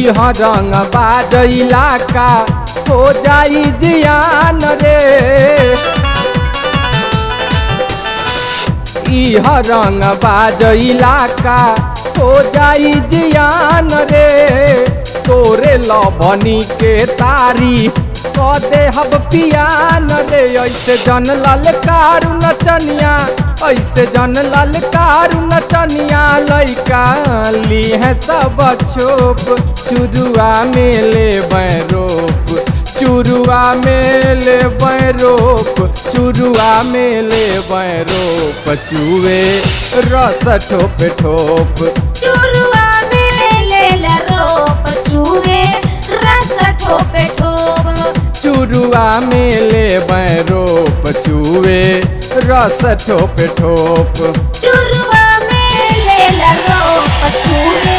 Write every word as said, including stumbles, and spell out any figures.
इह रंग बाज इलाका हो जाई जियान रे। इह रंग बाज इलाका हो जाई जियान रे। तोरे लवनी के तारी कदे हब पियान रे। ऐसे जन ललकारू नचनिया ऐसे जन ललकारू नचनिया लइका ली है सब छोप। चुरुआ में ले रोप चुरुआ में ले रोप चुरुआ में ले रोप चुए रस ठोप ठोप। चुरुआ में ले रोप चुए रस ठोप ठोप। चुरुआ में ले रोप चुए रस ठोप ठोप। चुरुआ में ले रोप चुए